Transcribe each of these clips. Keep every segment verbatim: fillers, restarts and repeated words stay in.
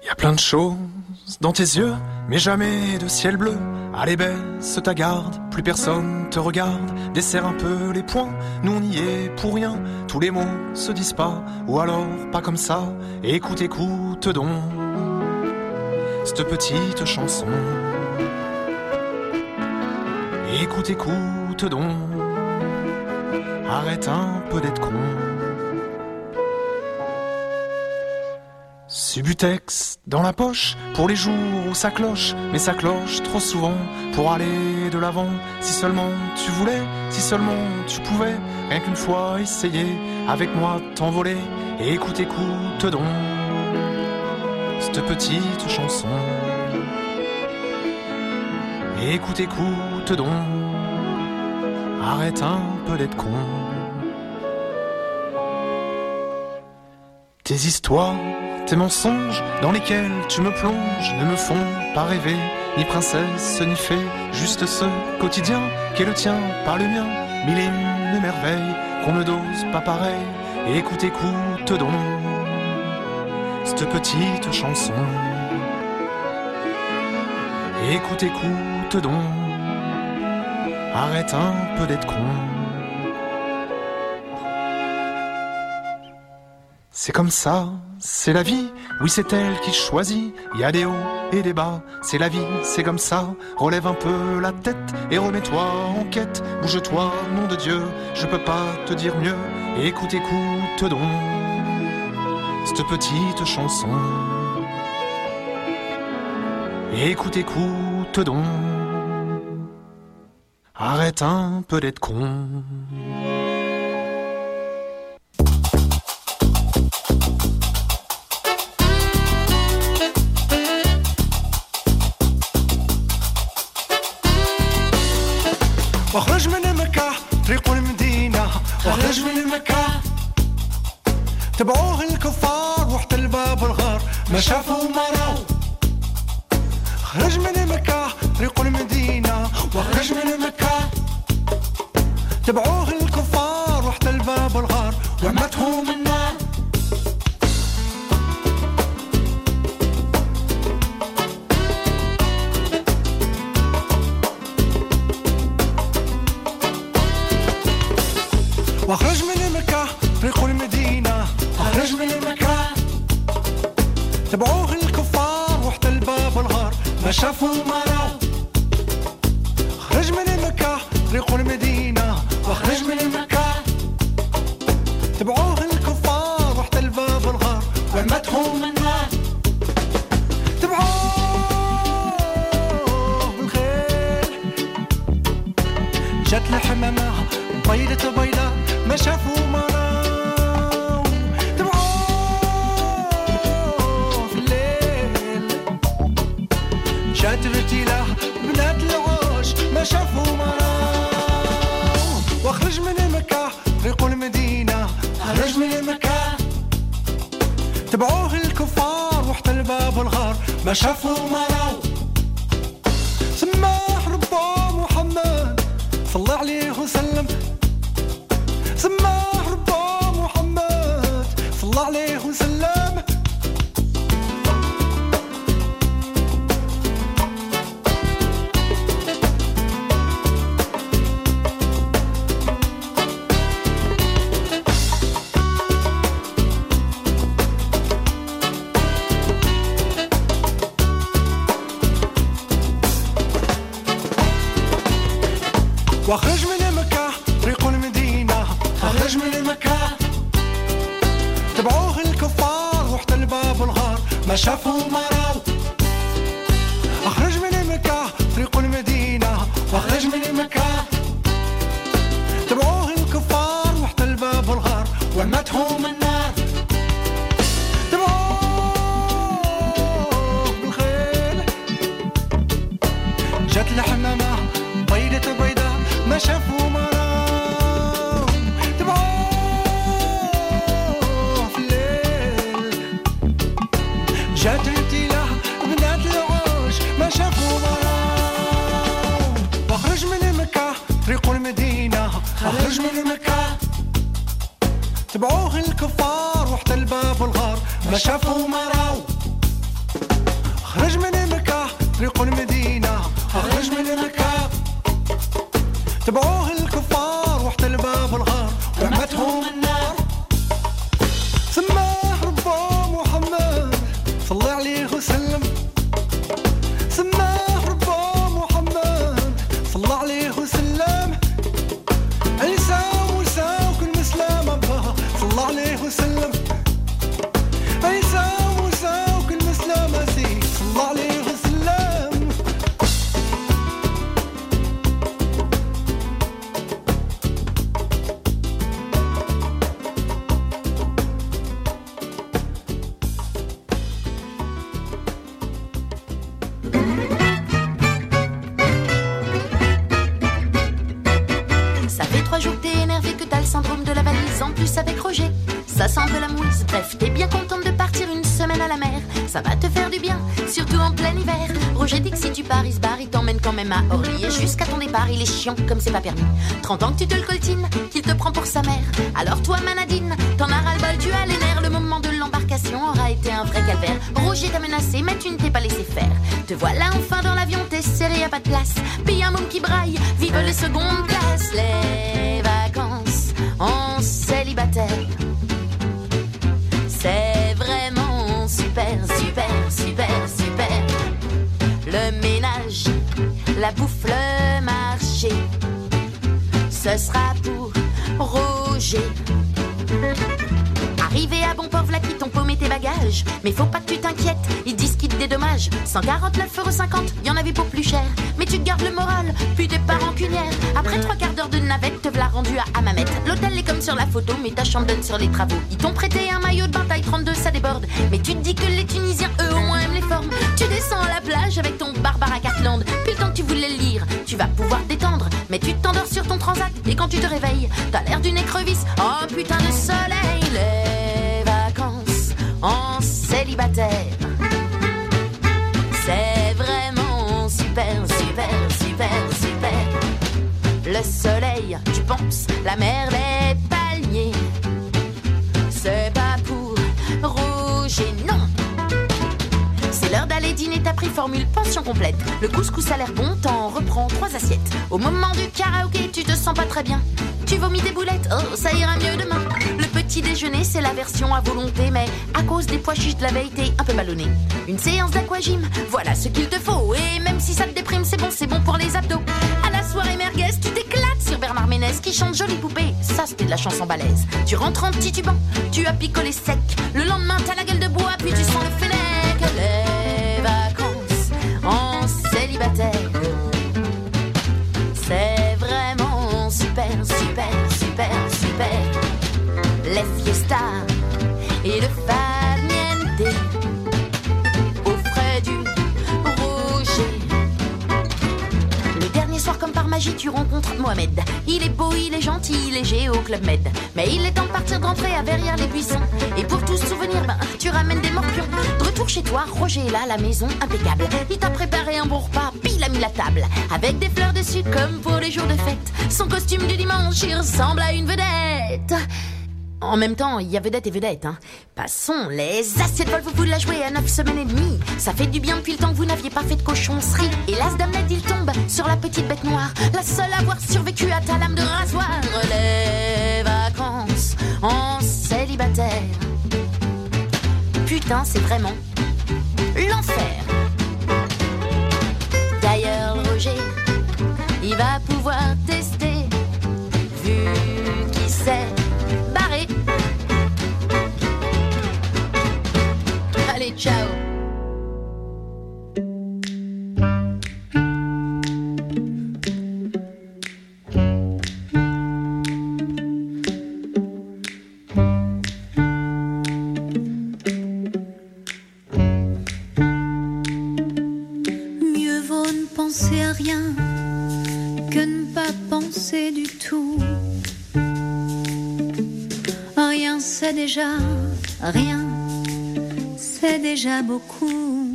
Y a plein de choses dans tes yeux, mais jamais de ciel bleu. Allez baisse ta garde, plus personne te regarde. Desserre un peu les poings, nous on y est pour rien. Tous les mots se disent pas, ou alors pas comme ça. Écoute, écoute donc cette petite chanson. Écoute, écoute donc, arrête un peu d'être con. Subutex dans la poche pour les jours où ça cloche, mais ça cloche trop souvent pour aller de l'avant. Si seulement tu voulais, si seulement tu pouvais, rien qu'une fois essayer avec moi t'envoler. Et écoute, écoute donc cette petite chanson. Et écoute, écoute donc, arrête un peu d'être con. Tes histoires, tes mensonges dans lesquels tu me plonges ne me font pas rêver, ni princesse, ni fée, juste ce quotidien qui est le tien, pas le mien. Mille et une merveilles qu'on ne dose pas pareil. Et écoute, écoute donc cette petite chanson. Et écoute, écoute donc, arrête un peu d'être con. C'est comme ça, c'est la vie, oui c'est elle qui choisit. Il y a des hauts et des bas, c'est la vie, c'est comme ça. Relève un peu la tête et remets-toi en quête. Bouge-toi, nom de Dieu, je peux pas te dire mieux. Et écoute, écoute donc cette petite chanson. Et écoute, écoute donc, arrête un peu d'être con. واخرج من مكة طريق المدينة واخرج من مكة تبعوه الكفار وحتى الباب الغار ما شافوا ما راو خرج من مكة طريق المدينة واخرج من مكة تبعوه الكفار وحتى الباب الغار وعمتهم النار واخرج من مكة طريق المدينة واخرج من مكة تبعوه الكفار وحتى الباب الغار ما شافوا ما راو خرج من مكة طريق المدينة واخرج من مكة تبعوه الكفار وحتى الباب الغار وعمتهم النار تبعوه بالخير جات الحمامة بيضة بيضة ما شافوا ما راو تبعوه في الليل جات رتيلة بنات العوش ما شافوا ما راو واخرج من مكة طريق المدينة خرج من مكة تبعوه الكفار وحتى الباب الغار ما شافوا ما راو سماح ربا محمد صلى عليه وسلم سماه ربا محمد صلى الله عليه وسلم واخرج من مكة طريق المدينة اخرج من مكة تبعوه الكفار وحتى الباب الغار ما شافوا ما راو اخرج من مكة طريق المدينة واخرج من مكة تبعوه الكفار وحتى الباب الغار وعمتهم النار تبعوه بالخيل جات الحمامة بيضة بيضة ما شافوا ما راو جات رتيلة بنات العوش ما شافوا ما راو واخرج من مكة طريق المدينة اخرج من مكة تبعوه الكفار وحتى الباب الغار ما شافوا ما راو أخرج من مكة طريق المدينة أخرج من مكة تبعوه الكفار وحتى الباب الغار ورمتهم النار سماه ربه محمد صلى عليه وسلم سماه ربه محمد صلى عليه وسلم عيسى موسى وكل مسلم أبها صلى عليه وسلم عيسى موسى وكل مسلم أسي صلى عليه وسلم syndrome de la valise, en plus avec Roger, ça sent un peu la mouise. Bref, t'es bien contente de partir une semaine à la mer. Ça va te faire du bien, surtout en plein hiver. Roger dit que si tu pars, il se barre, il t'emmène quand même à Orly. Et jusqu'à ton départ, il est chiant comme c'est pas permis. trente ans que tu te le coltines, qu'il te prend pour sa mère. Alors toi, Manadine, t'en as ras-le-bol, tu as les nerfs. Le moment de l'embarcation aura été un vrai calvaire. Roger t'a menacé, mais tu ne t'es pas laissé faire. Te voilà enfin dans l'avion, t'es serré, y'a pas de place. Puis un môme qui braille, vive les secondes places. Les vacances en célibataire, c'est vraiment super, super, super, super. Le ménage, la bouffe, le marché, ce sera pour Roger. Arrivé à bon port, v'là qui t'ont paumé tes bagages. Mais faut pas que tu t'inquiètes, ils disent qu'ils te dédommagent. cent quarante-neuf euros cinquante, y'en avait pour plus cher. Mais tu te gardes le moral, puis t'es pas rancunière. Après trois quarts d'heure de navette, te v'là rendu à Hammamet. L'hôtel est comme sur la photo, mais ta chambre donne sur les travaux. Ils t'ont prêté un maillot de bain taille trente-deux, ça déborde. Mais tu te dis que les Tunisiens, eux, au moins aiment les formes. Tu descends à la plage avec ton Barbara Cartland. Puis le temps que tu voulais le lire, tu vas pouvoir te détendre. Mais tu t'endors sur ton transat, et quand tu te réveilles, t'as l'air d'une écrevisse. Oh putain de soleil, les vacances en célibataire, c'est vraiment super, super, super, super. Le soleil, tu penses, la mer, les palmiers, c'est pas pour Roger, non. C'est l'heure d'aller dîner, t'as pris formule pension complète. Le couscous a l'air bon, t'en reprends trois assiettes. Au moment du karaoké, tu te sens pas très bien. Tu vomis des boulettes, oh ça ira mieux demain. Le petit déjeuner c'est la version à volonté, mais à cause des pois chiches de la veille t'es un peu ballonné. Une séance d'aquagym, voilà ce qu'il te faut. Et même si ça te déprime c'est bon, c'est bon pour les abdos. À la soirée merguez, tu t'éclates sur Bernard Ménez qui chante Jolie Poupée, ça c'était de la chanson balèze. Tu rentres en titubant, tu as picolé sec. Le lendemain t'as la gueule de bois, puis tu sens le fennec. Les vacances en célibataire, c'est vraiment super, super, super, super. Les fiestas et le farniente au frais du Roger. Le dernier soir comme par magie tu rencontres Mohamed. Il est beau, il est gentil, léger au Club Med. Mais il est temps de partir de rentrer à Verrières-les-Buissons. Et pour tous souvenirs, ben, tu ramènes des morpions. De retour chez toi, Roger est là, la maison impeccable. Il t'a préparé un bon repas, puis il a mis la table. Avec des fleurs dessus comme pour les jours de fête. Son costume du dimanche, il ressemble à une vedette. En même temps, il y a vedette et vedette, hein. Passons, les assiettes vol, vous vous la jouez à neuf semaines et demie. Ça fait du bien depuis le temps que vous n'aviez pas fait de cochoncerie. Et l'as d'Hamlet, il tombe sur la petite bête noire, la seule à avoir survécu à ta lame de rasoir. Les vacances en célibataire, putain, c'est vraiment l'enfer. D'ailleurs, Roger, il va pouvoir tester, vu qui sait. Barré. Allez, ciao. Mieux vaut ne penser à rien que ne pas penser du tout. Rien, c'est déjà rien, c'est déjà beaucoup.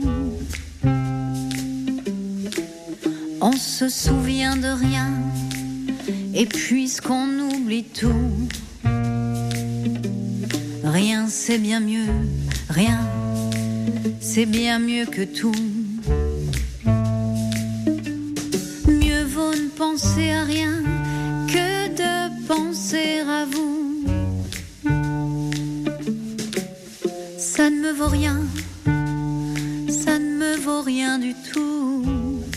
On se souvient de rien, et puisqu'on oublie tout, rien, c'est bien mieux, rien, c'est bien mieux que tout. penser à vous. Ça ne me vaut rien, ça ne me vaut rien du tout.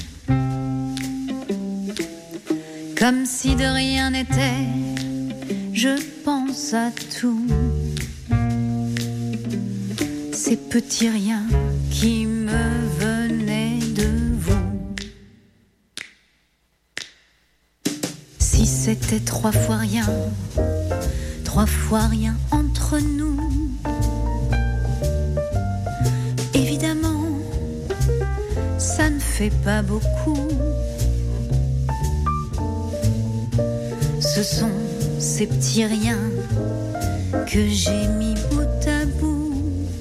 Comme si de rien n'était, je pense à tout. Ces petits riens qui me venaient de vous. Si c'était trois fois rien, trois fois rien entre nous. Évidemment, ça ne fait pas beaucoup. Ce sont ces petits riens que j'ai mis bout à bout.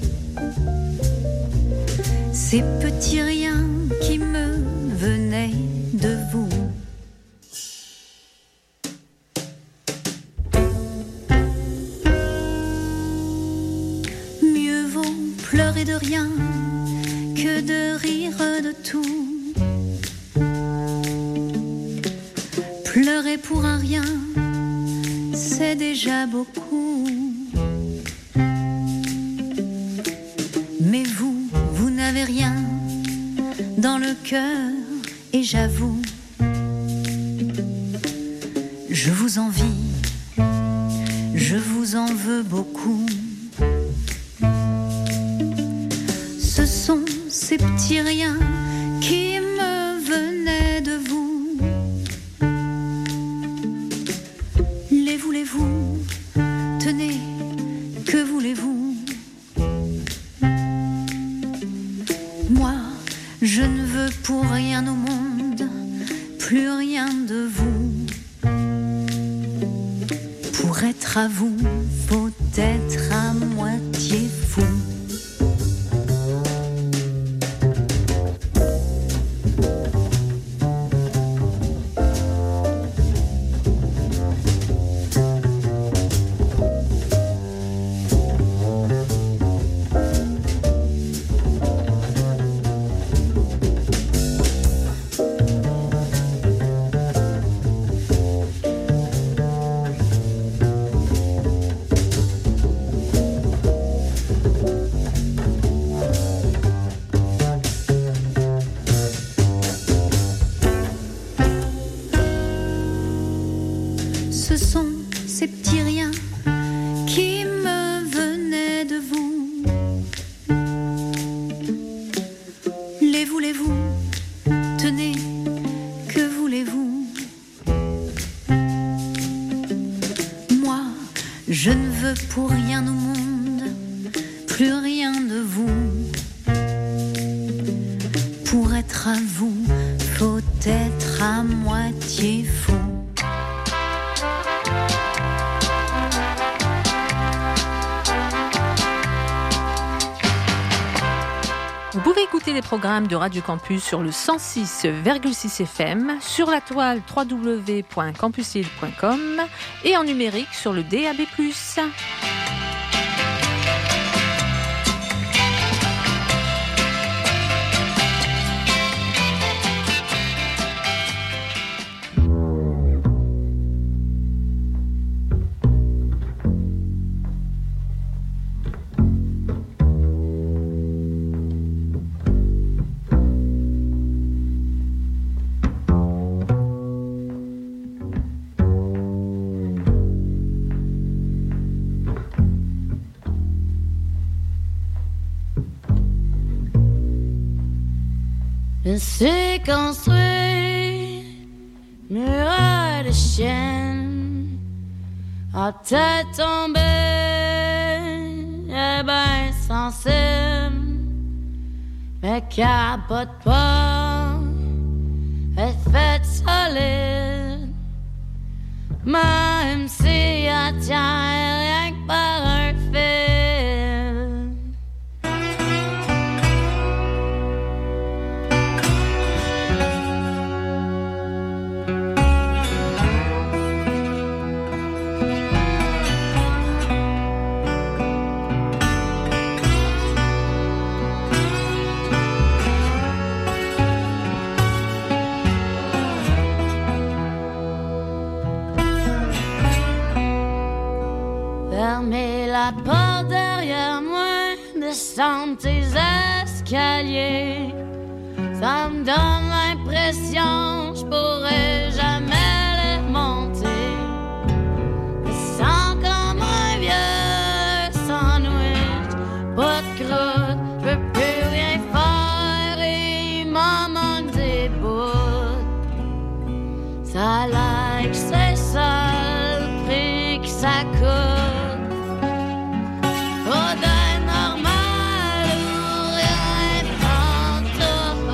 Ces petits riens qui me venaient de vous. Mieux vaut pleurer de rien que de rire de tout. Pleurer pour un rien, c'est déjà beaucoup. Mais vous, vous n'avez rien dans le cœur et j'avoue, je vous envie, je vous en veux beaucoup. Ce sont ces petits riens qui me venaient de vous. Les voulez-vous? Tenez, que voulez-vous? Moi, je ne veux pour rien au monde, plus rien de vous. Pour être à vous, faut être à moitié fou. Ce sont ces petits riens qui me venaient de vous. Les voulez-vous? Tenez, que voulez-vous? Moi, je ne veux pour rien au monde, plus rien de vous. Pour être à vous, faut être à moitié fou. Vous pouvez écouter les programmes de Radio Campus sur le cent six virgule six F M, sur la toile w w w point campus île point com et en numérique sur le D A B plus. Je suis construit mur de chienne à tête tombée et ben sensible, mais capote pas, est faite solide, même si elle tient rien que par un fil. la porte derrière moi, descendre tes escaliers. Ça me donne l'impression je pourrais jamais les remonter. Je sens comme un vieux sandwich, pas de croûte, je peux plus rien faire et il m'en manque des bouts. Ça a l'air que c'est ça le prix que ça coûte. Pas d'un normal ou rien pantoute.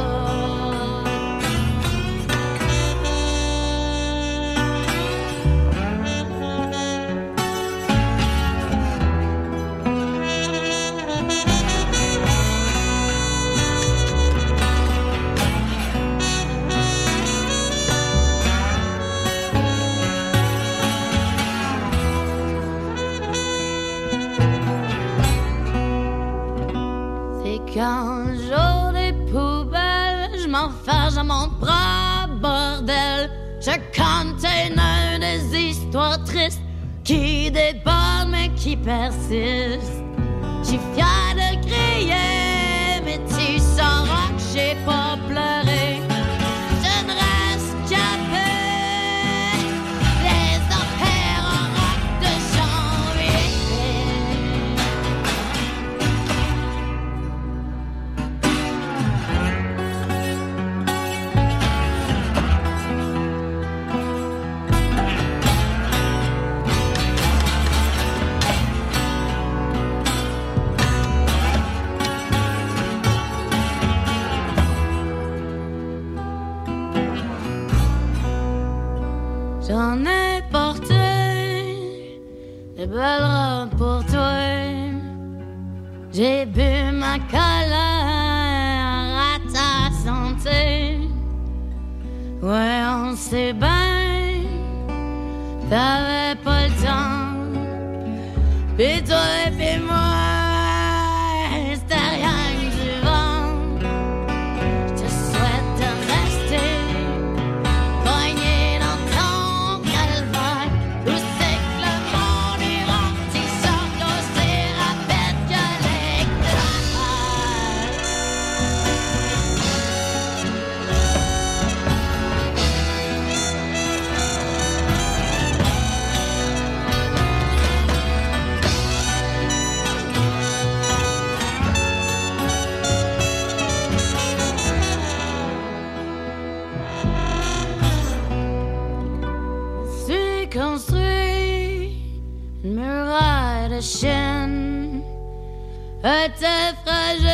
Quand j'ouvre des poubelles, je m'enferme dans mon bras bordel. Je container des histoires tristes qui débordent mais qui persistent. J'suis fière de crier, mais tu sauras que j'ai pas pleuré. Je ne reste qu'après les affaires en rock de janvier. J'en ai porté de belles robes pour toi. J'ai bu ma colère à ta santé. Ouais, on sait bien, t'avais pas le temps. Pis toi pis moi, c'était rien que du vent. Je te souhaite de rester poigné dans ton calvaire. Où c'est que le monde est rendu sort aussi rapide que l'éclair. Suis construit une muraille de chêne. Était fragile,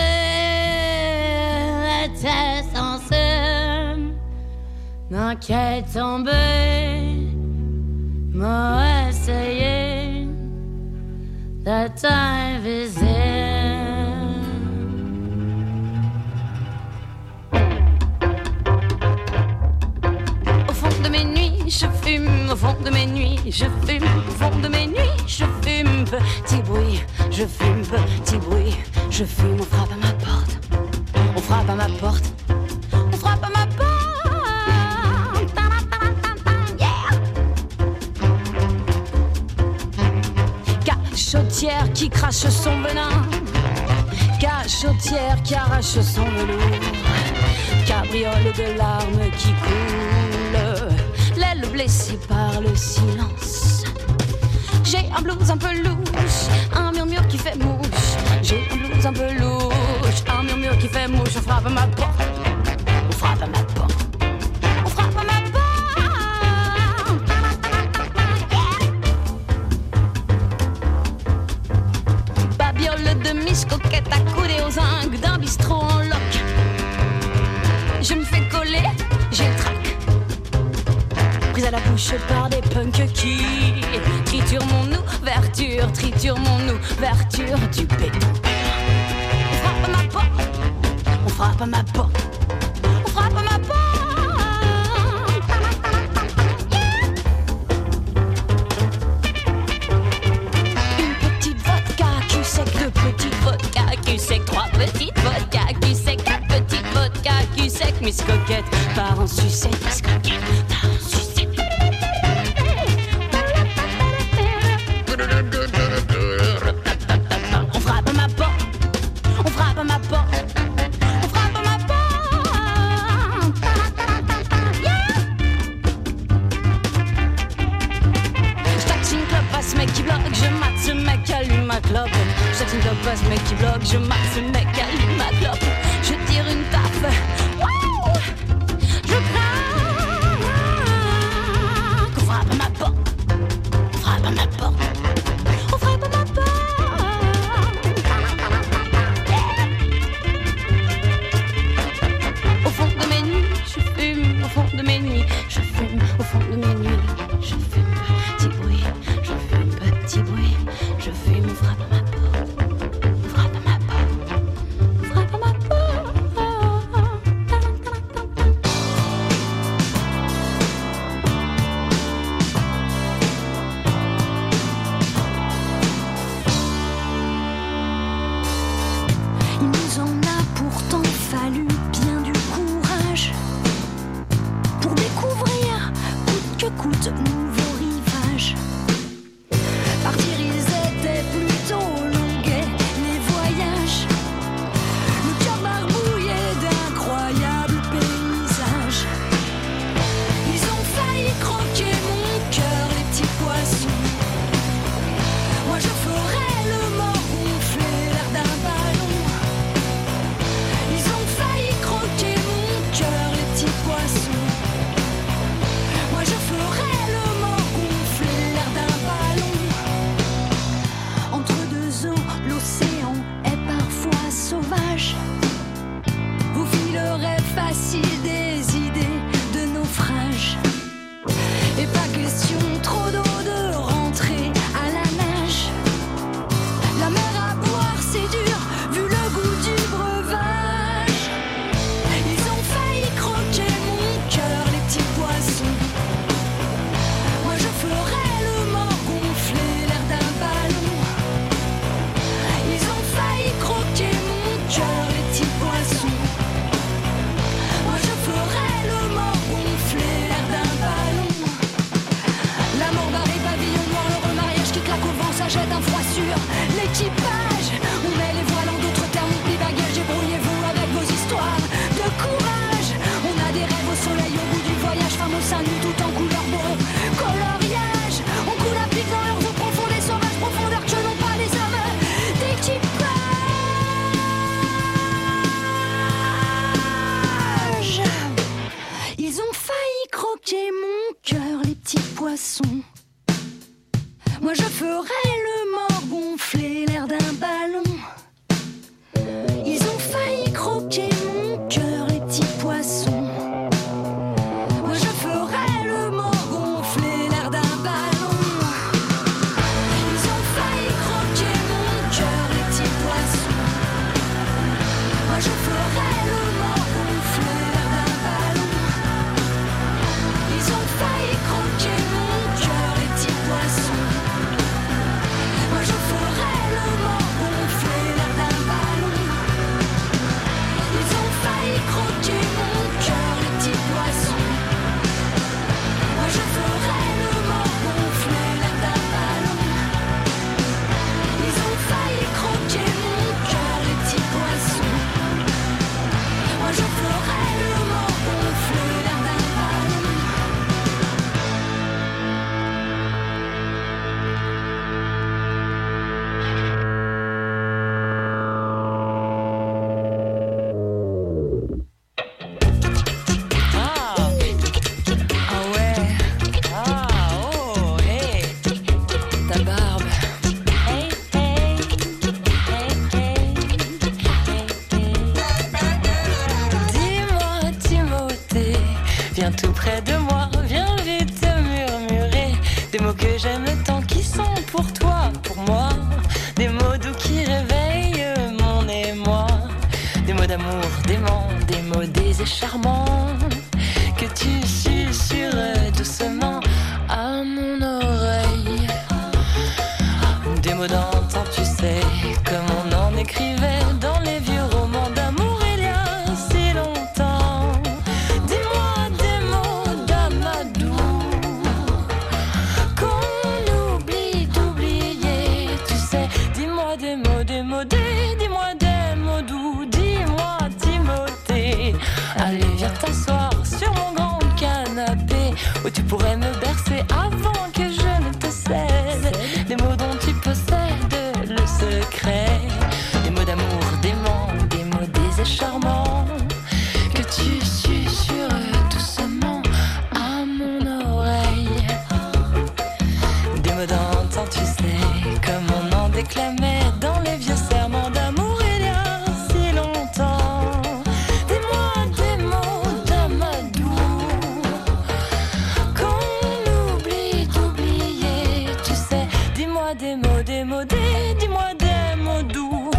était sensible. Dans qu'elle est tombée, m'a essayé d'être invisible. Au fond de mes nuits, je fume. Au fond de mes nuits, je fume. Au fond de mes nuits, je fume. Petit bruit, je fume. Petit bruit, je fume. On frappe à ma porte. On frappe à ma porte. On frappe à ma porte. Yeah. Cachotière qui crache son venin. Cachotière qui arrache son velours. Cabriole de larmes qui coulent. L'aile blessée par le silence. J'ai un blues un peu louche, un murmure qui fait mouche. J'ai un blues un peu louche, un murmure qui fait mouche. On frappe à ma porte, on frappe à ma porte, on frappe à ma porte. Yeah. Babiole de miche coquette accoudée aux ongles d'un bistrot en loc. Je me fais coller, j'ai le trac. Prise à la bouche par des punks qui triturent mon ouverture, triturent mon ouverture du béton. On frappe à ma porte, on frappe à ma porte, on frappe à ma porte. Une petite vodka cul sec, deux petites vodka cul sec, trois petites vodka cul sec, quatre petites vodka cul sec. Miss Coquette part en sucette, Miss Coquette part en sucette. vois ce mec qui bloque, je marque ce mec, allume ma clope, je tire une taffe. Wow, je craque. On frappe à ma porte, on frappe à ma porte, on frappe à ma porte. Au fond de mes nuits, je fume, au fond de mes nuits, je fume, au fond de mes nuits, je fume, petit bruit, je fume, petit bruit, je fume, on frappe à ma porte, on frappe à ma porte, on frappe à ma porte. Il nous en a pourtant fallu bien du courage pour découvrir coûte que coûte nouveaux rivages. Partir ils étaient plutôt longuets les voyages, le cœur barbouillé d'incroyables paysages. Ils ont failli croquer mon cœur les petits poissons. Moi je ferais le mort gonfler l'air d'un ballon. Ils ont failli croquer mon cœur les petits poissons. Moi je ferais le mort gonfler l'air d'un ballon. Entre deux eaux, l'océan est parfois sauvage. Vous filerez facile des idées de naufrage. Et pas question trop d'eau de rentrer à la nage. La mer à boire c'est dur vu le goût du breuvage. Ils ont failli croquer mon cœur les petits poissons. Moi je ferais le mort gonfler l'air d'un ballon. Ils ont failli croquer mon cœur les petits poissons. Moi je ferais le mort gonfler l'air d'un ballon. La mort barrée, pavillon noir, le remariage qui claque au vent, ça jette un froid sur l'équipage. On met les voiles en d'autres termes, on plie bagages, débrouillez-vous avec vos histoires de courage. On a des rêves au soleil au bout du voyage, femmes au sein nu tout en couleur beau coloriage. On coule à pic dans leurs eaux profondes et sauvages, profondeurs que n'ont pas les hommes d'équipage. Ils ont failli croquer mon cœur les petits poissons. Moi je ferais le mort gonfler l'air d'un ballon. Ils ont failli croquer mon cœur les petits poissons. Moi je ferais le mort gonfler l'air d'un ballon. Ils ont failli croquer mon cœur les petits poissons. Moi je ferais le mort gonfler l'air d'un ballon. Ils ont failli croquer mon cœur les petits poissons. Moi je ferais le mort gonfler l'air d'un ballon. Ils ont failli croquer mon cœur les petits poissons. Moi je ferais le mort gonfler l'air d'un ballon. Ils ont failli croquer mon cœur les petits poissons. Moi je ferais le mort gonfler l'air d'un ballon. Ah ouais, ah oh hey, ta barbe. Hey hey, hey hey, hey hey. Dis-moi Timothée, viens tout près de moi, viens vite murmurer des mots que j'aime tant qui sont pour toi, pour moi, des mots doux qui réveillent mon émoi, des mots d'amour dément, des mots des et charmants que tu susurres doucement à mon oreille. Des mots d'antan, tu sais, comme on en écrivait dans les vieux romans d'amour il y a si longtemps. Dis-moi des mots d'amadou qu'on oublie d'oublier, tu sais. Dis-moi des mots, des mots, des, dis-moi des mots doux. Dis-moi Timothée, allez viens t'asseoir sur mon grand canapé où tu pourrais me bercer avant que je ne te cède des mots dont tu possèdes déclamait dans les vieux serments d'amour il y a si longtemps. Dis-moi des mots d'Amadou qu'on oublie d'oublier, tu sais. Dis-moi des mots, des mots, des, dis-moi des mots doux.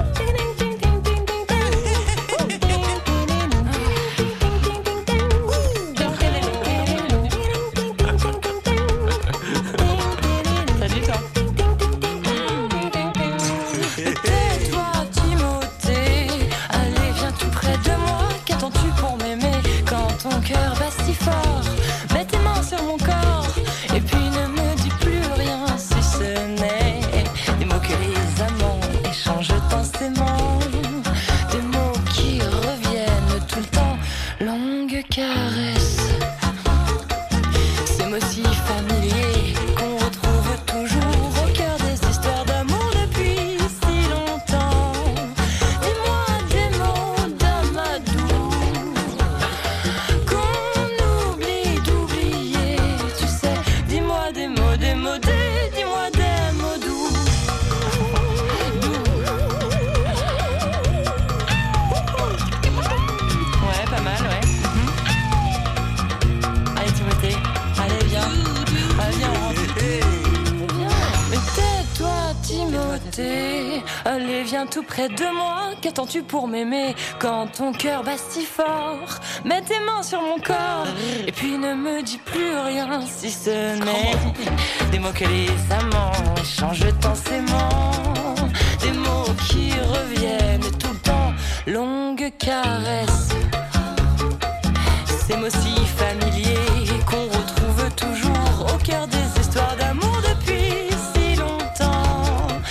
Allez, viens tout près de moi, qu'attends-tu pour m'aimer quand ton cœur bat si fort? Mets tes mains sur mon corps, et puis ne me dis plus rien si ce n'est des mots que les amants échangent densément, des mots qui reviennent tout le temps, longue caresse, ces mots si familiers qu'on retrouve toujours au cœur des histoires d'amour depuis si longtemps.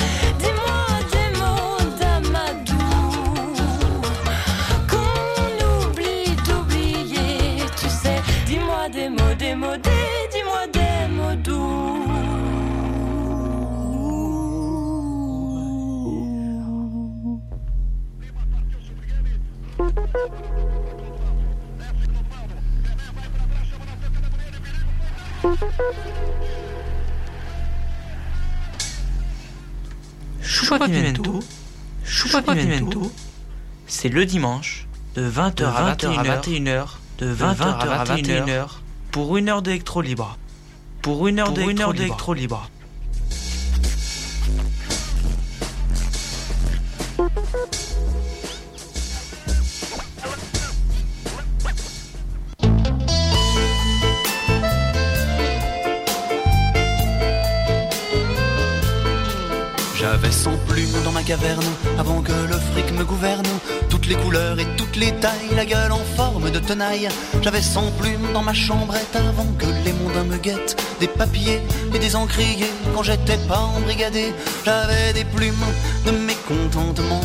Des mots, des mots, des, dis-moi des mots doux. Choupa Pimento, Choupa Pimento, c'est le dimanche de vingt heures à vingt et une heures, de vingt heures à vingt et une heures, pour une heure d'électro libre. Pour une heure d'électro libre. J'avais cent plumes dans ma caverne avant que le fric me gouverne. Toutes les couleurs et toutes les tailles, la gueule en forme de tenaille. J'avais cent plumes dans ma chambrette avant que les mondains me guettent. Des papiers et des encriers quand j'étais pas embrigadé. J'avais des plumes de mécontentement.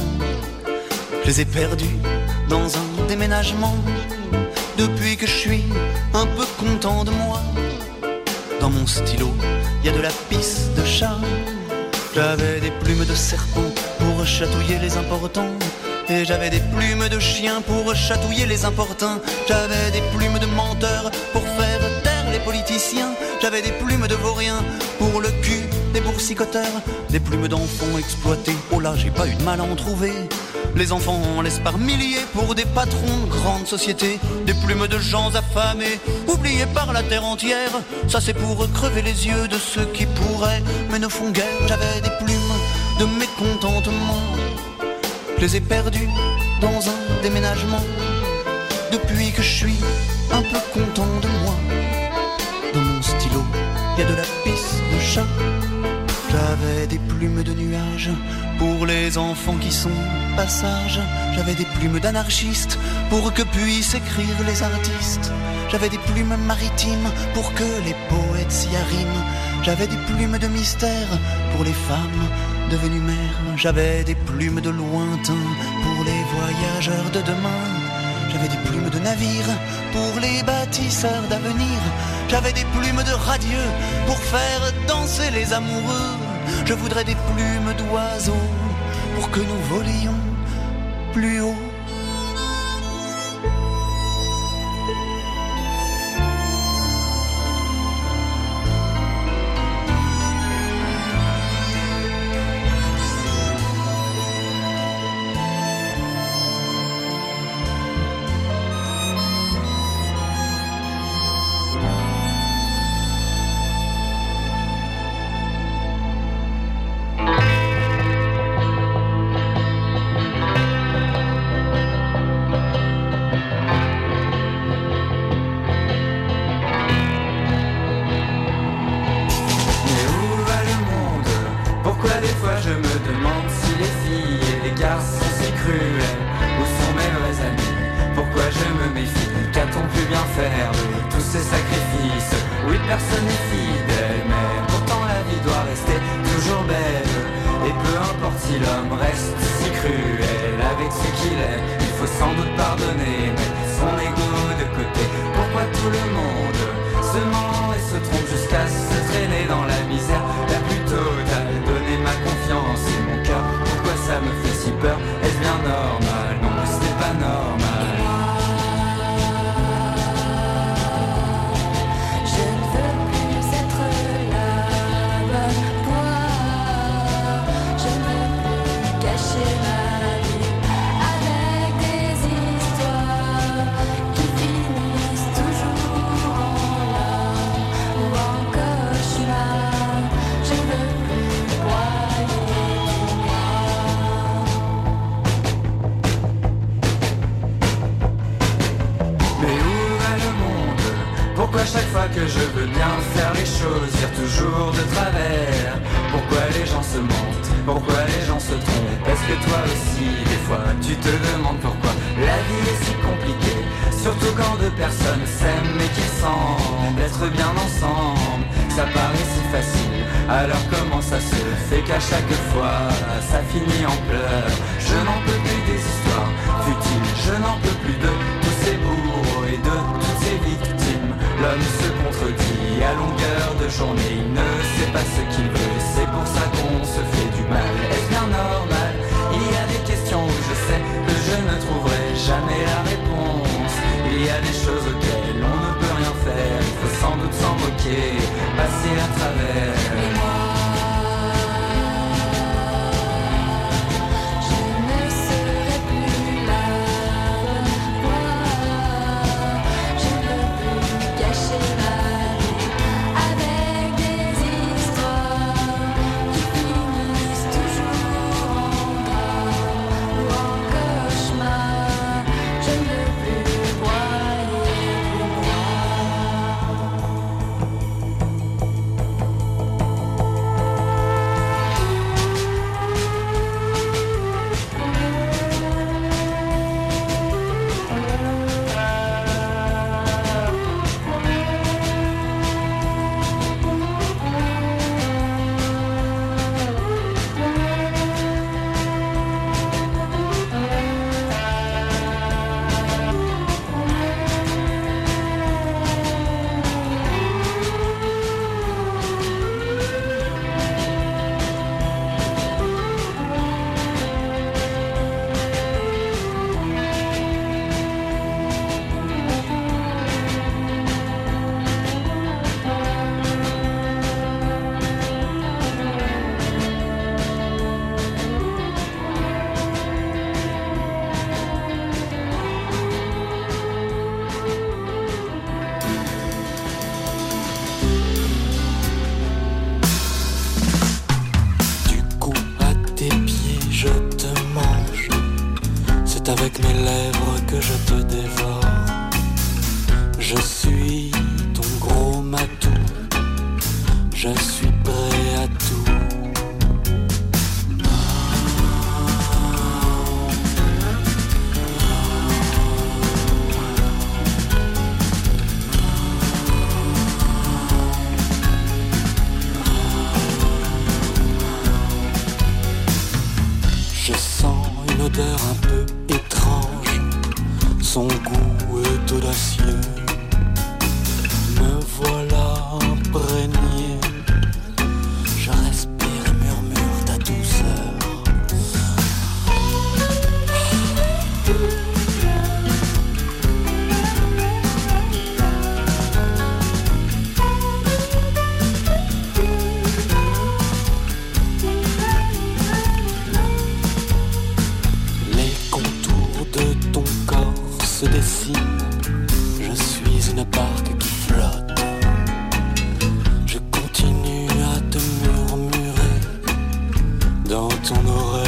Je les ai perdues dans un déménagement. Depuis que je suis un peu content de moi, dans mon stylo, y a de la pisse de chat. J'avais des plumes de serpent pour chatouiller les importants. Et j'avais des plumes de chien pour chatouiller les importuns. J'avais des plumes de menteurs pour faire taire les politiciens. J'avais des plumes de vauriens pour le cul des boursicoteurs. Des plumes d'enfants exploités, oh là j'ai pas eu de mal à en trouver. Les enfants en laissent par milliers pour des patrons de grandes sociétés. Des plumes de gens affamés, oubliés par la terre entière. Ça c'est pour crever les yeux de ceux qui pourraient mais ne font guère. J'avais des plumes de mécontentement. Je les ai perdues dans un déménagement. Depuis que je suis un peu content de moi, dans mon stylo, y a de la pisse de chat. J'avais des plumes de nuages pour les enfants qui sont pas sages. J'avais des plumes d'anarchistes pour que puissent écrire les artistes. J'avais des plumes maritimes pour que les poètes s'y arriment. J'avais des plumes de mystère pour les femmes devenues mères. J'avais des plumes de lointain pour les voyageurs de demain. J'avais des plumes de navires pour les bâtisseurs d'avenir. J'avais des plumes de radieux pour faire danser les amoureux. Je voudrais des plumes d'oiseaux pour que nous volions plus haut. si l'homme reste si cruel avec ce qu'il est, il faut sans doute pardonner, mettre son ego de côté. Pourquoi tout le monde se ment et se trompe jusqu'à se traîner dans la misère la plus totale? Donner ma confiance et mon cœur, pourquoi ça me fait si peur? Est-ce bien normal? Non, ce n'est pas normal. Chaque fois que je veux bien faire les choses, dire toujours de travers. Pourquoi les gens se mentent? Pourquoi les gens se trompent? Est-ce que toi aussi, des fois, tu te demandes pourquoi la vie est si compliquée? Surtout quand deux personnes s'aiment mais qui semblent être bien ensemble. Ça paraît si facile, alors comment ça se fait qu'à chaque fois, ça finit en pleurs? Je n'en peux plus des histoires futiles, je n'en peux plus de tous ces bourreaux et de toutes ces victimes. L'homme se contredit à longueur de journée, il ne sait pas ce qu'il veut, c'est pour ça qu'on se fait du mal. Est-ce bien normal? Il y a des questions où je sais que je ne trouverai jamais la réponse. Il y a des choses auxquelles on ne peut rien faire, il faut sans doute s'en moquer, passer à travers. Avec mes lèvres que je te dévore. Je suis ton gros matou, je suis prêt à tout. Je sens une odeur un peu étrange, son goût est audacieux. Me voilà imprégné, je respire et murmure ta douceur. Se dessine, je suis une barque qui flotte. Je continue à te murmurer dans ton oreille.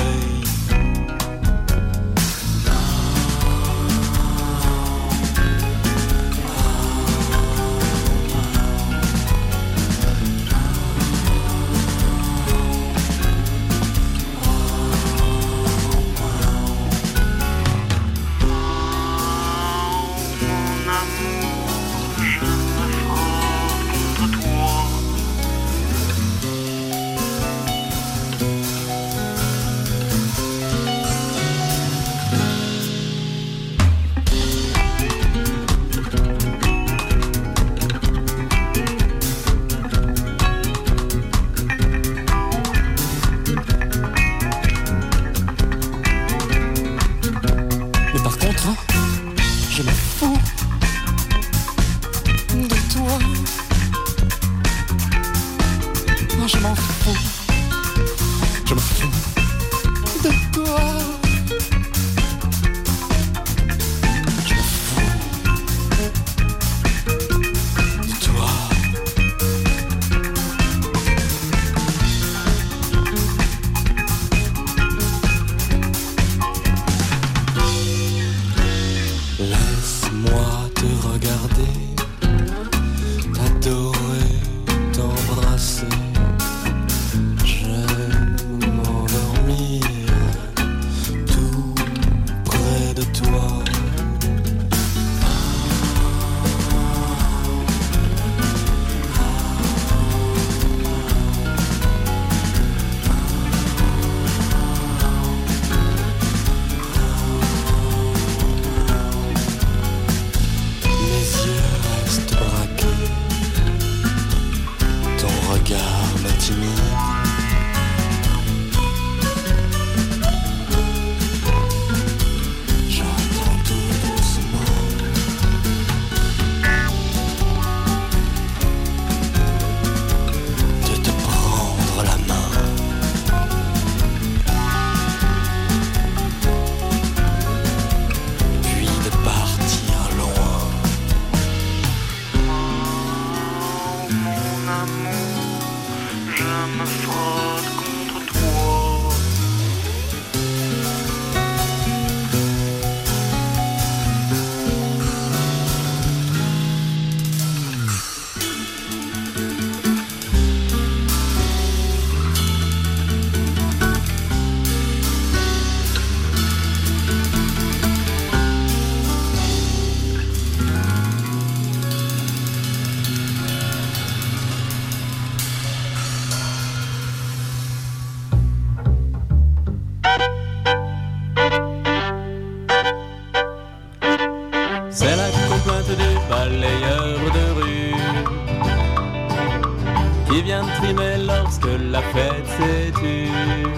têtu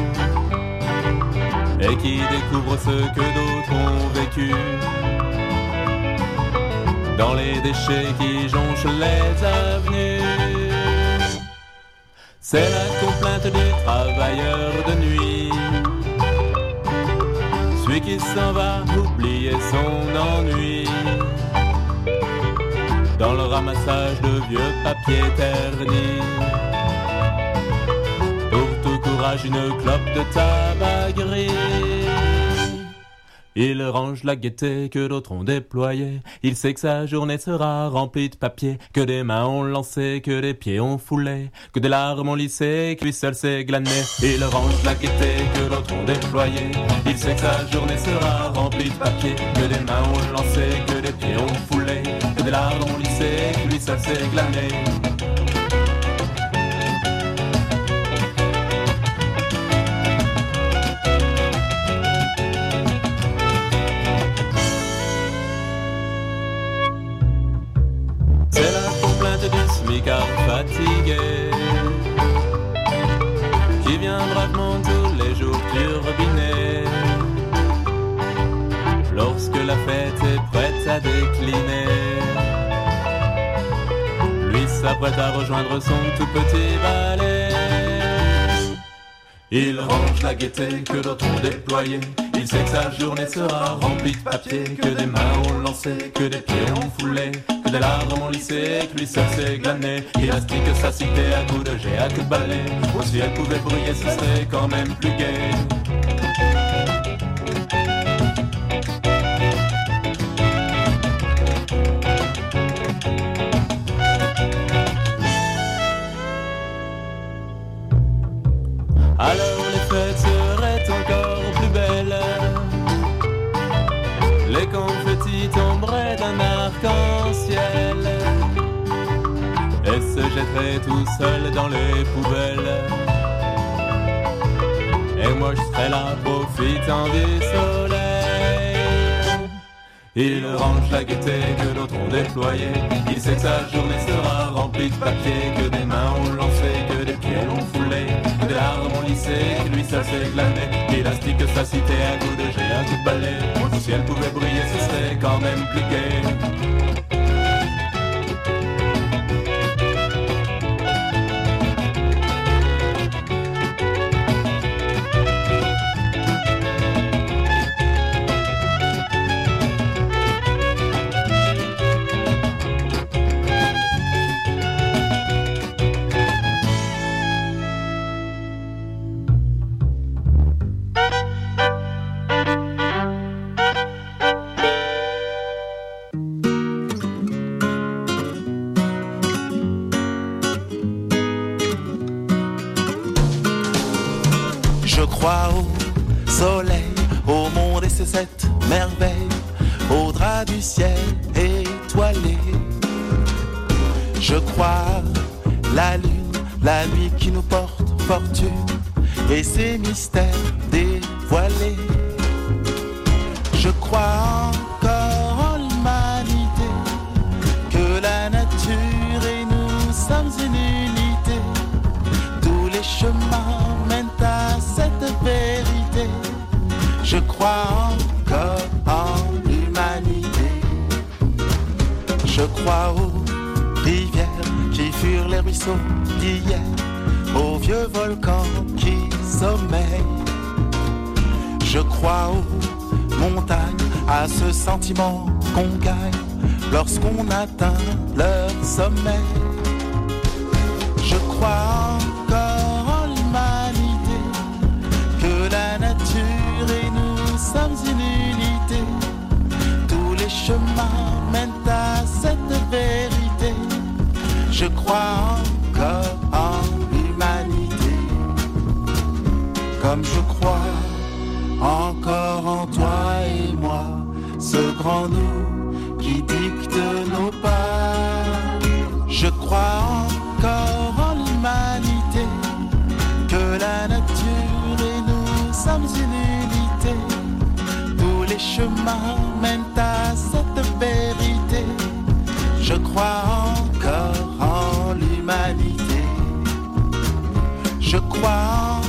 et qui découvre ce que d'autres ont vécu. Dans les déchets qui jonchent les avenues, c'est la complainte du travailleur de nuit, celui qui s'en va oublier son ennui dans le ramassage de vieux papiers ternis. Pour tout courage, une clope de tabac gris. Il range la gaieté que d'autres ont déployée. Il sait que sa journée sera remplie de papier, que des mains ont lancé, que des pieds ont foulé, que des larmes ont lissé, que lui seul s'est glané. Il range la gaieté que d'autres ont déployée. Il sait que sa journée sera remplie de papier, que des mains ont lancé, que des pieds ont foulé, que des larmes ont lissé, que lui seul s'est glané. Smicard fatigué qui vient bravement tous les jours turbiner lorsque la fête est prête à décliner. Lui s'apprête à rejoindre son tout petit balai. Il range la gaieté que d'autres ont déployée. Il sait que sa journée sera remplie de papier, que des mains ont lancé, que des pieds ont foulé, que des larmes ont lissé, que lui seul s'est glané. Il astique sa cité à coups de jet, à coups de balai. Oh, si elle pouvait briller, ce serait quand même plus gai. Alors les fêtes seraient encore plus belles, les confettis tomberaient d'un arc-en-ciel et se jetteraient tout seuls dans les poubelles. Et moi je serais là profitant du soleil. Il range la gaieté que d'autres ont déployée. Il sait que sa journée sera remplie de papier, que des mains ont lancé, que des pieds l'ont foulé, que des larmes ont lissé, que lui ça s'est glané. Il astique sa cité à coups de jet, à coups de balai. Si elle pouvait briller, ce serait quand même plus gai. Je crois au soleil, au monde et ses sept merveilles, au drap du ciel étoilé. Je crois la lune, la nuit qui nous porte fortune et ses mystères dévoilés. Je crois encore en l'humanité, que la nature et nous sommes une unité. Tous les chemins mènent à cette vérité. Je crois encore en l'humanité. Je crois aux rivières qui furent les ruisseaux d'hier, aux vieux volcans qui sommeillent. Je crois aux montagnes, à ce sentiment qu'on gagne lorsqu'on atteint leur sommet. Je crois encore en l'humanité, que la nature et nous sommes une unité. Tous les chemins mènent à cette vérité. Je crois encore en l'humanité, comme je crois encore en toi et moi, ce grand nous qui dicte nos pas. Je crois encore en l'humanité, que la nature et nous sommes une unité. Tous les chemins mènent à cette vérité. Je crois encore en l'humanité. Je crois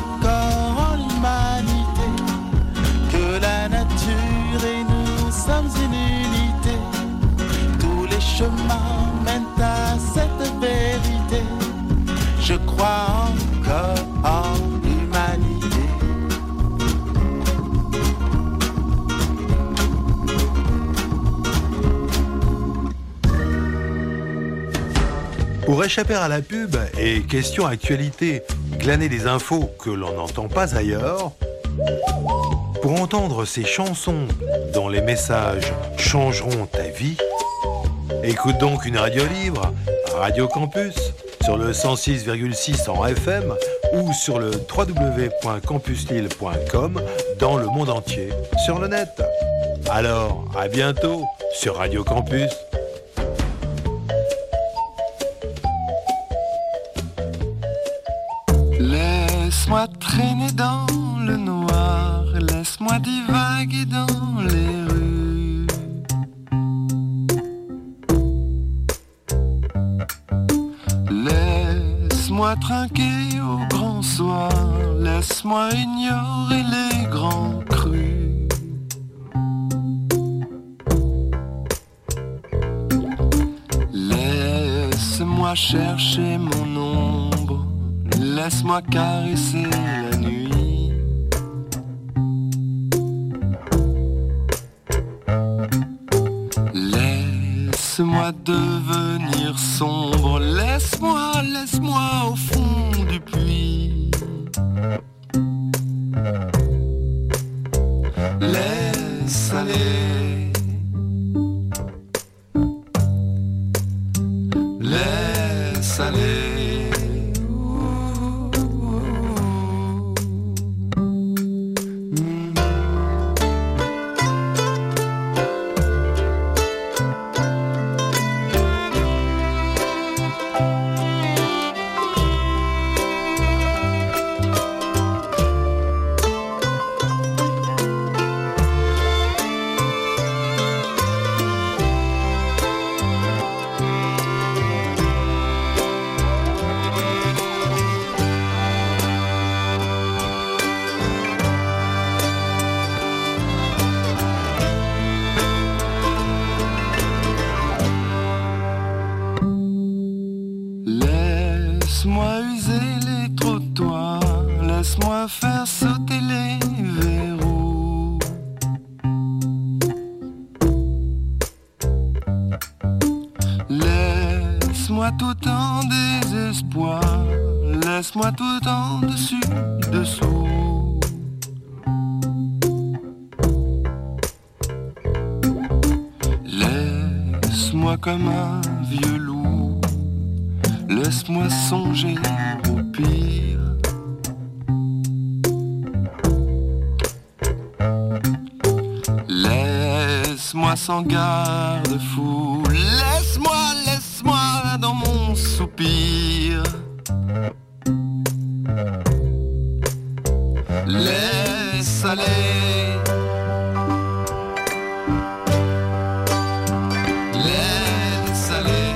Pour échapper à la pub et question actualité, glaner des infos que l'on n'entend pas ailleurs, pour entendre ces chansons dont les messages changeront ta vie, écoute donc une radio libre, Radio Campus, sur le cent six virgule six en F M ou sur le w w w point campus lille point com dans le monde entier sur le net. Alors, à bientôt sur Radio Campus. Laisse-moi traîner dans le noir, laisse-moi divaguer dans les rues. Laisse-moi trinquer au grand soir, laisse-moi ignorer les grands crus. Laisse-moi chercher mon ombre, laisse-moi caresser la nuit. Laisse-moi devenir sombre, laisse-moi, laisse-moi au fond du puits. Laisse aller, laisse aller. Laisse-moi user les trottoirs, laisse-moi faire sauter les verrous. Laisse-moi tout en désespoir, laisse-moi tout en dessus, dessous. Laisse-moi comme un vieux loup, laisse-moi songer au pire. Laisse-moi sans garde-fou, laisse-moi, laisse-moi dans mon soupir. Laisse aller, laisse aller.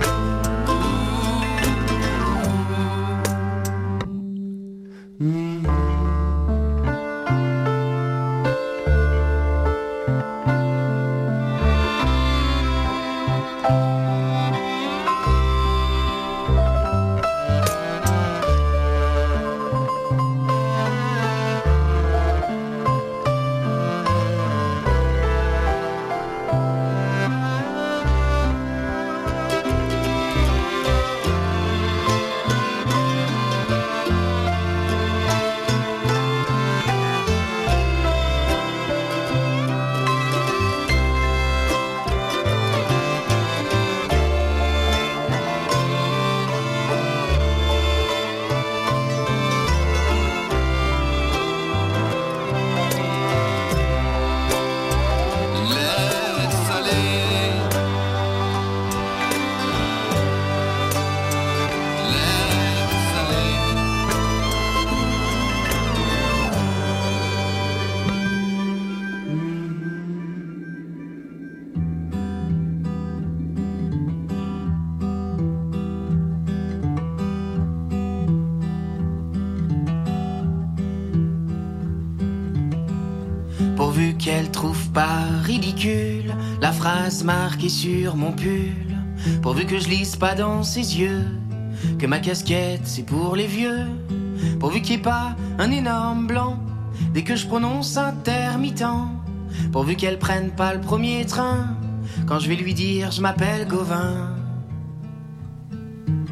Pourvu qu'elle trouve pas ridicule la phrase marquée sur mon pull, pourvu que je lise pas dans ses yeux que ma casquette c'est pour les vieux, pourvu qu'il n'y ait pas un énorme blanc dès que je prononce intermittent, pourvu qu'elle prenne pas le premier train quand je vais lui dire je m'appelle Gauvin.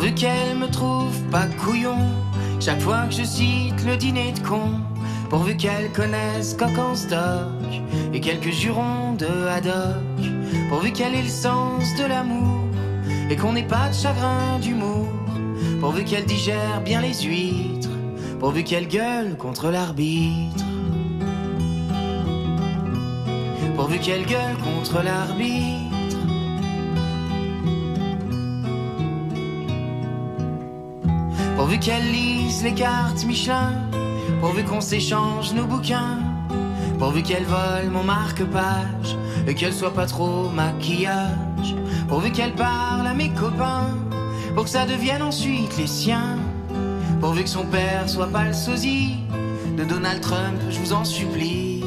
pourvu qu'elle me trouve pas couillon chaque fois que je cite le dîner de con, pourvu qu'elle connaisse Coq en stock et quelques jurons de haddock, pourvu qu'elle ait le sens de l'amour et qu'on n'ait pas de chagrin d'humour, pourvu qu'elle digère bien les huîtres, pourvu qu'elle gueule contre l'arbitre, pourvu qu'elle gueule contre l'arbitre. Pourvu qu'elle lise les cartes Michelin, pourvu qu'on s'échange nos bouquins, pourvu qu'elle vole mon marque-page et qu'elle soit pas trop maquillage, pourvu qu'elle parle à mes copains pour que ça devienne ensuite les siens, pourvu que son père soit pas le sosie de Donald Trump, je vous en supplie,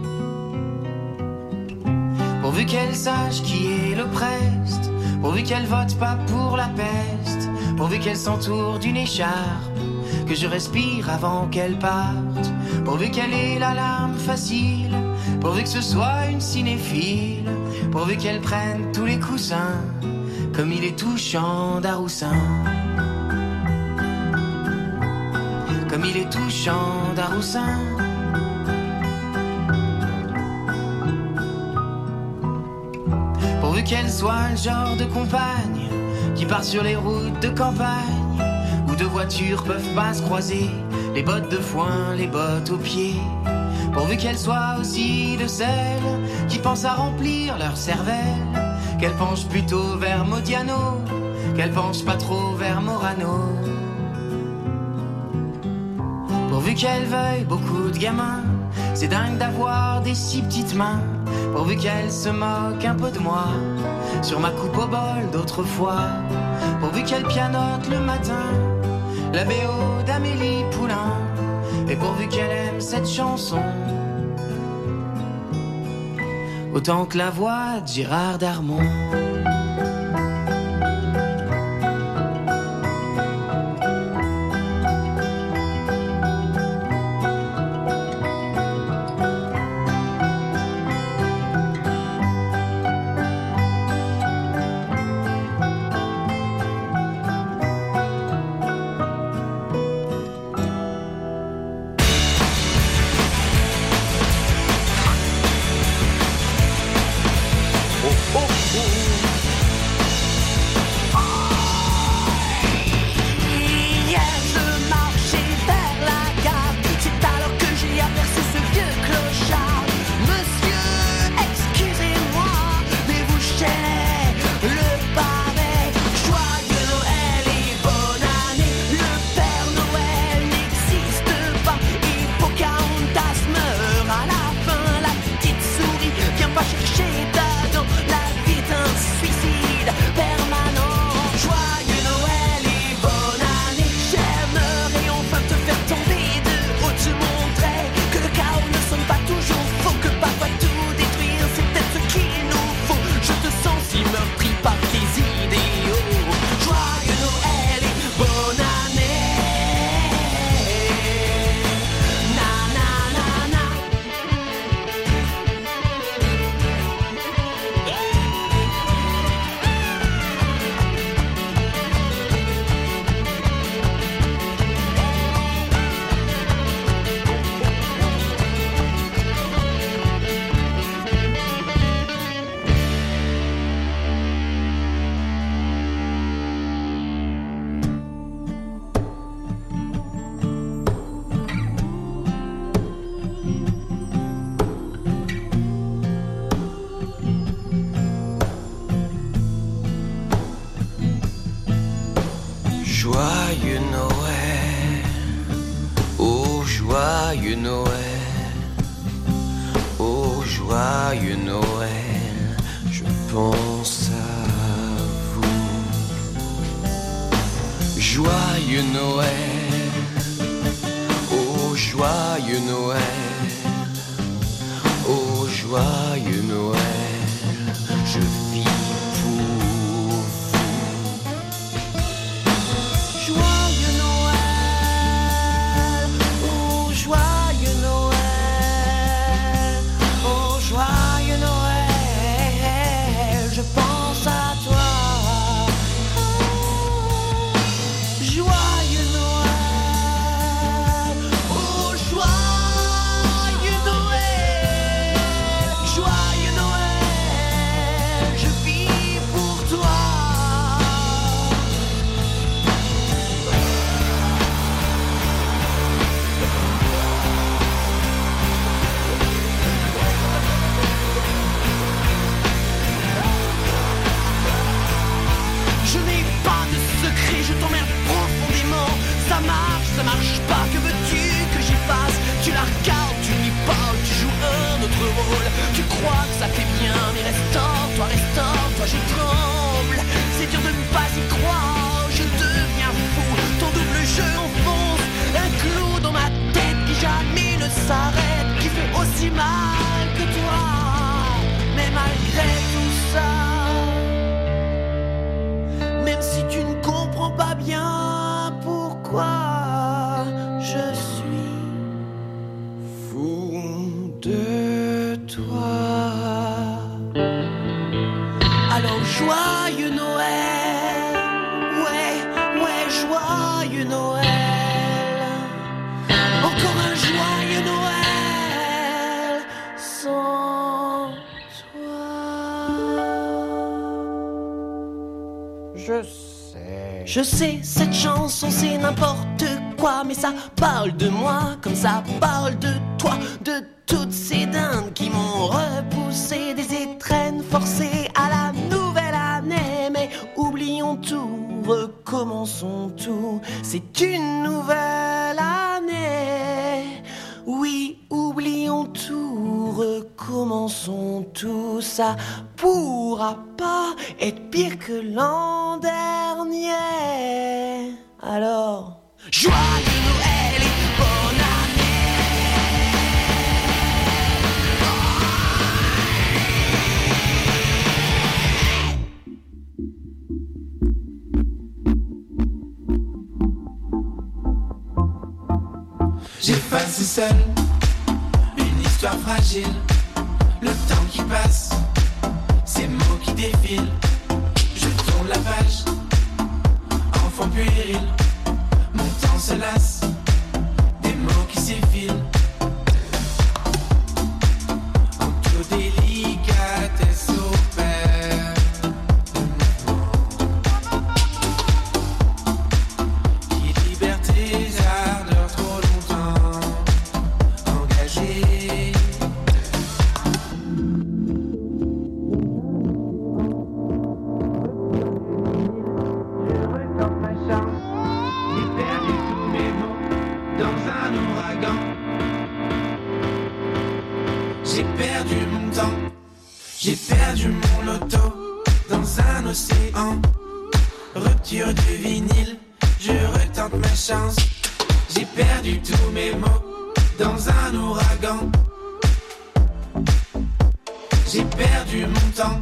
pourvu qu'elle sache qui est l'oppreste, pourvu qu'elle vote pas pour la peste, pourvu qu'elle s'entoure d'une écharpe que je respire avant qu'elle parte, pourvu qu'elle ait la larme facile, pourvu que ce soit une cinéphile, pourvu qu'elle prenne tous les coussins comme il est touchant d'Aroussin, comme il est touchant d'Aroussin. Pourvu qu'elle soit le genre de compagne qui part sur les routes de campagne où deux voitures peuvent pas se croiser, les bottes de foin, les bottes aux pieds, pourvu qu'elle soit aussi de celles qui pensent à remplir leur cervelle, qu'elle penche plutôt vers Modiano, qu'elle penche pas trop vers Morano, pourvu qu'elle veuille beaucoup de gamins, c'est dingue d'avoir des si petites mains, pourvu qu'elle se moque un peu de moi sur ma coupe au bol d'autrefois, pourvu qu'elle pianote le matin la B O d'Amélie Poulain, et pourvu qu'elle aime cette chanson autant que la voix de Gérard Darmon. Joyeux Noël, oh joyeux Noël, oh joyeux Noël, je pense à vous. Joyeux Noël, oh joyeux Noël, oh joyeux Noël, je vis pour vous. Joyeux Noël, oh joyeux Noël, oh joyeux Noël, je pense à toi. de toi. Alors joyeux Noël, ouais, ouais, joyeux Noël. Encore un joyeux Noël sans toi. Je sais. Je sais, cette chanson c'est n'importe quoi, mais ça parle de moi comme ça parle de toi, de toutes ces dindes qui m'ont repoussé des étrennes forcées à la nouvelle année. Mais oublions tout, recommençons tout, c'est une nouvelle année. Oui, oublions tout, recommençons tout, ça pourra pas être pire que l'an dernier. Alors, joyeux Noël et bonne J'efface seul une histoire fragile, le temps qui passe, ces mots qui défilent. Je tourne la page, enfant puéril, mon temps se lasse, des mots qui s'effilent. En toute délicatesse opère qui libère tes ardeurs trop longtemps engagées. J'ai perdu mon temps, j'ai perdu mon loto dans un océan. Rupture du vinyle, je retente ma chance. J'ai perdu tous mes mots dans un ouragan. J'ai perdu mon temps.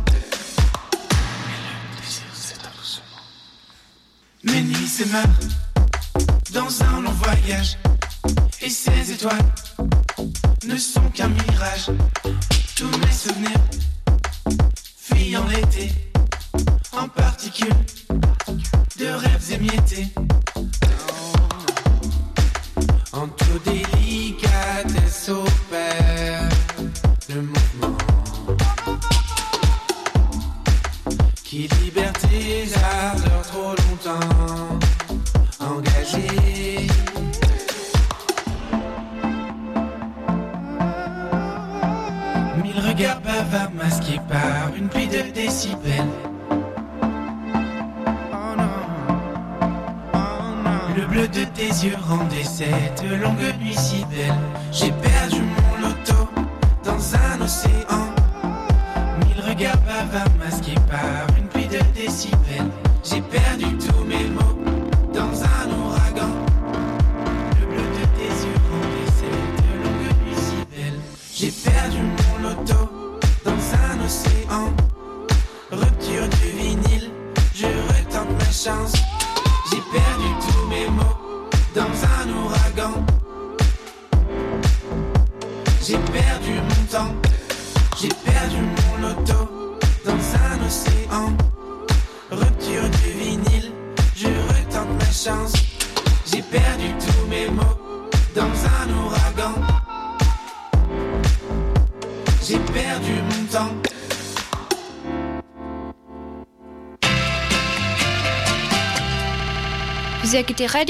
Mes nuits s'émeurent dans un long voyage. Et ces étoiles ne sont qu'un mirage. Tous mes souvenirs fuient en l'été, en particules de rêves émiettés. En toute délicatesse opère le mouvement qui libère tes ardeurs trop longtemps engagées. Mille regards bavards masqués par une pluie de décibels. Oh non, oh non. Le bleu de tes yeux rendait cette longue nuit si belle. J'ai perdu mon loto dans un océan. Mille regards bavards masqués par une pluie de décibels. J'ai perdu tous mes mots dans un ouragan. Le bleu de tes yeux rendait cette longue nuit si belle. J'ai perdu mon loto dans un océan. Rupture du vinyle, je retente ma chance. J'ai perdu tous mes mots dans un ouragan. J'ai perdu mon temps, j'ai perdu mon loto dans un océan. Rupture du vinyle, je retente ma chance. J'ai perdu tous mes mots dans un ouragan. J'ai perdu mon temps. Vous écoutez Radio